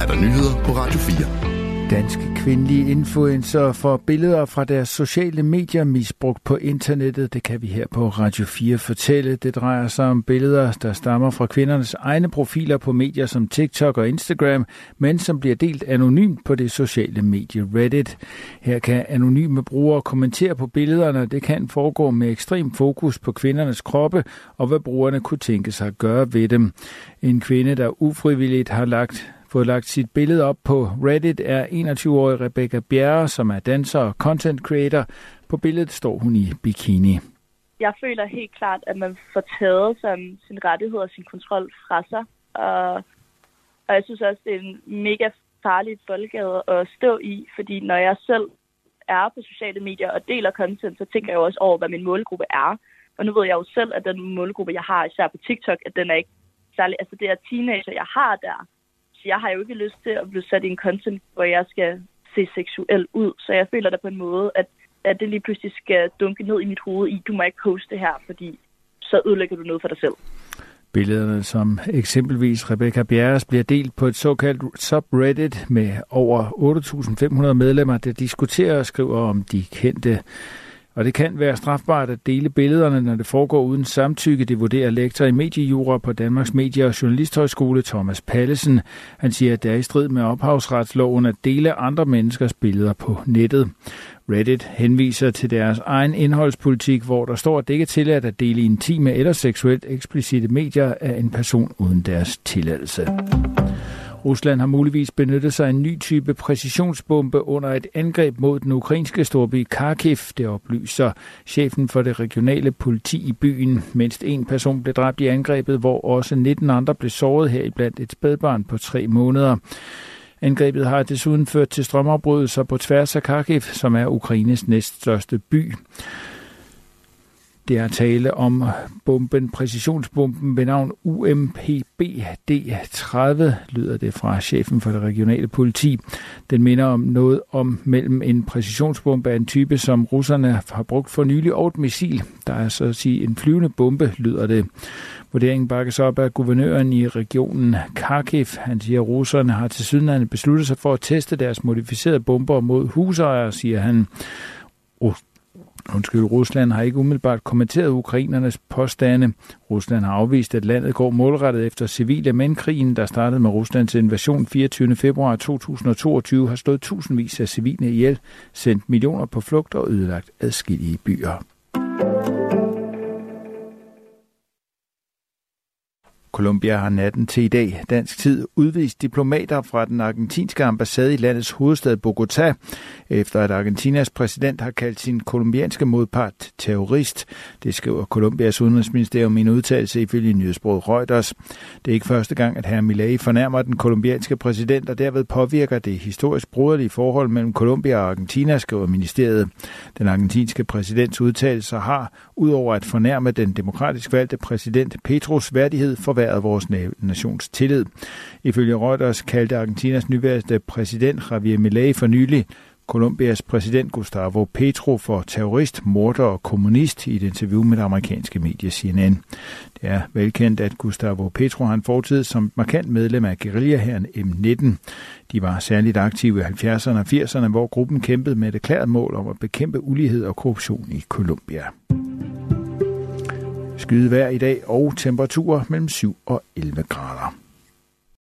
er der nyheder på Radio 4. Danske kvindelige influencer får billeder fra deres sociale medier misbrugt på internettet. Det kan vi her på Radio 4 fortælle. Det drejer sig om billeder, der stammer fra kvindernes egne profiler på medier som TikTok og Instagram, men som bliver delt anonymt på det sociale medie Reddit. Her kan anonyme brugere kommentere på billederne. Det kan foregå med ekstrem fokus på kvindernes kroppe og hvad brugerne kunne tænke sig at gøre ved dem. En kvinde, der ufrivilligt har fået lagt sit billede op på Reddit, er 21-årig Rebecca Bjerre, som er danser og content creator. På billedet står hun i bikini. Jeg føler helt klart, at man får taget sin rettighed og sin kontrol fra sig. Og jeg synes også, det er en mega farlig boldgade at stå i, fordi når jeg selv er på sociale medier og deler content, så tænker jeg også over, hvad min målgruppe er. Og nu ved jeg jo selv, at den målgruppe, jeg har, især på TikTok, at den er ikke særlig, altså det er teenager, jeg har der. Jeg har jo ikke lyst til at blive sat i en content, hvor jeg skal se seksuel ud. Så jeg føler da på en måde, at det lige pludselig skal dunke ned i mit hoved i, du må ikke poste her, fordi så ødelægger du noget for dig selv. Billederne, som eksempelvis Rebecca Bjerres, bliver delt på et såkaldt subreddit med over 8.500 medlemmer, der diskuterer og skriver om de kendte. Og det kan være strafbart at dele billederne, når det foregår uden samtykke. Det vurderer lektor i mediejura på Danmarks Medie- og Journalisthøjskole Thomas Pallesen. Han siger, at det er i strid med ophavsretsloven at dele andre menneskers billeder på nettet. Reddit henviser til deres egen indholdspolitik, hvor der står, at det ikke er tilladt at dele intime eller seksuelt eksplicite medier af en person uden deres tilladelse. Rusland har muligvis benyttet sig af en ny type præcisionsbombe under et angreb mod den ukrainske storby Kharkiv. Det oplyser chefen for det regionale politi i byen. Mindst en person blev dræbt i angrebet, hvor også 19 andre blev såret, heriblandt et spædbarn på 3 måneder. Angrebet har desuden ført til strømafbrydelser på tværs af Kharkiv, som er Ukraines næststørste by. Det er tale om præcisionsbomben ved navn UMPBD-30, lyder det fra chefen for det regionale politi. Den minder om noget om mellem en præcisionsbombe af en type, som russerne har brugt for nylig, og et missil. Der er så at sige en flyvende bombe, lyder det. Vurderingen bakkes op af guvernøren i regionen Kharkiv. Han siger, at russerne har tilsyneladende besluttet sig for at teste deres modificerede bomber mod husejere, siger han. Rusland har ikke umiddelbart kommenteret ukrainernes påstande. Rusland har afvist, at landet går målrettet efter civile, men krigen, der startede med Ruslands invasion 24. februar 2022, har slået tusindvis af civile ihjel, sendt millioner på flugt og ødelagt adskillige byer. Colombia har natten til i dag dansk tid udvist diplomater fra den argentinske ambassade i landets hovedstad Bogotá, efter at Argentinas præsident har kaldt sin colombianske modpart terrorist. Det skriver Colombias udenrigsministerium i en udtalelse ifølge nyhedsbureauet Reuters. Det er ikke første gang, at hr. Milei fornærmer den colombianske præsident, og derved påvirker det historisk broderlige forhold mellem Colombia og Argentina, skriver ministeriet. Den argentinske præsidents udtalelser har, udover at fornærme den demokratisk valgte præsident Petros værdighed, forværret vores nations tillid. Ifølge Reuters kaldte Argentinas nyvalgte præsident Javier Milei for nylig Colombias præsident Gustavo Petro for terrorist, morder og kommunist i et interview med det amerikanske medie CNN. Det er velkendt, at Gustavo Petro har en fortid som markant medlem af guerillahæren M19. De var særligt aktive i 70'erne og 80'erne, hvor gruppen kæmpede med et erklæret mål om at bekæmpe ulighed og korruption i Colombia. Skyet vejr i dag og temperaturer mellem 7 og 11 grader.